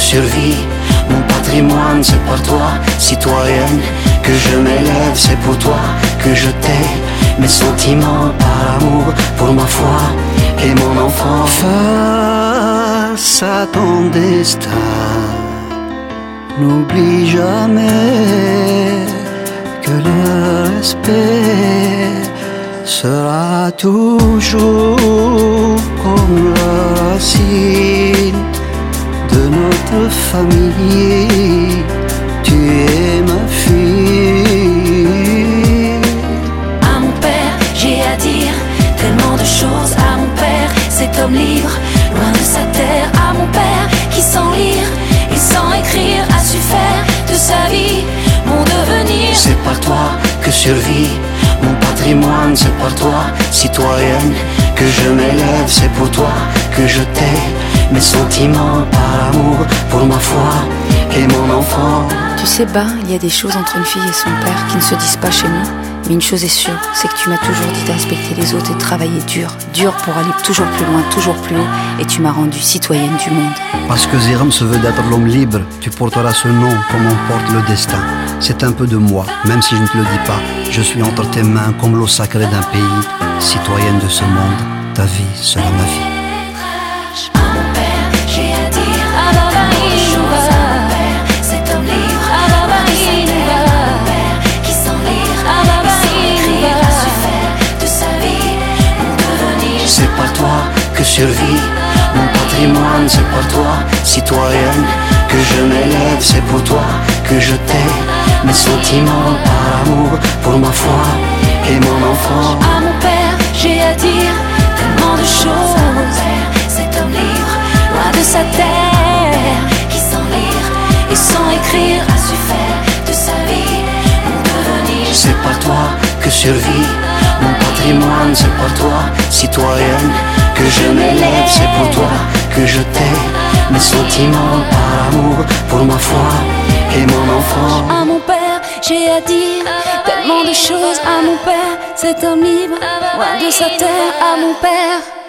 survie. Mon patrimoine c'est par toi, citoyenne, que je m'élève, c'est pour toi que je t'ai. Mes sentiments par amour pour ma foi et mon enfant. Face à ton destin, n'oublie jamais que le respect sera toujours comme la racine de notre famille. Tu es ma fille. À mon père, j'ai à dire tellement de choses. À mon père, cet homme libre, loin de sa terre. À mon père, qui sans lire et sans écrire a su faire de sa vie mon devenir. C'est par toi que survit mon patrimoine, c'est par toi, citoyenne, que je m'élève, c'est pour toi que je t'ai. Mes sentiments par amour pour ma foi et mon enfant. Tu sais, il y a des choses entre une fille et son père qui ne se disent pas chez nous. Mais une chose est sûre, c'est que tu m'as toujours dit de respecter les autres et de travailler dur pour aller toujours plus loin, toujours plus haut. Et tu m'as rendue citoyenne du monde. Parce que Zéram se veut d'être l'homme libre, tu porteras ce nom comme on porte le destin. C'est un peu de moi, même si je ne te le dis pas. Je suis entre tes mains comme l'eau sacrée d'un pays. Citoyenne de ce monde, ta vie sera ma vie. C'est par toi que survit mon patrimoine, c'est par toi, citoyenne, que je m'élève, c'est pour toi que je t'ai. Mes sentiments par amour pour ma foi et mon enfant. À mon père, j'ai à dire tellement de choses. Cet homme libre, loin de sa terre, qui sans lire et sans écrire a su faire de sa vie mon devenir. C'est par toi que survit mon patrimoine, c'est par toi, citoyenne, que je m'élève, c'est pour toi que je t'ai. Mes sentiments par amour pour ma foi et mon enfant. À mon père, j'ai à dire tellement de choses. À mon père, cet homme libre, loin de sa terre. À mon père.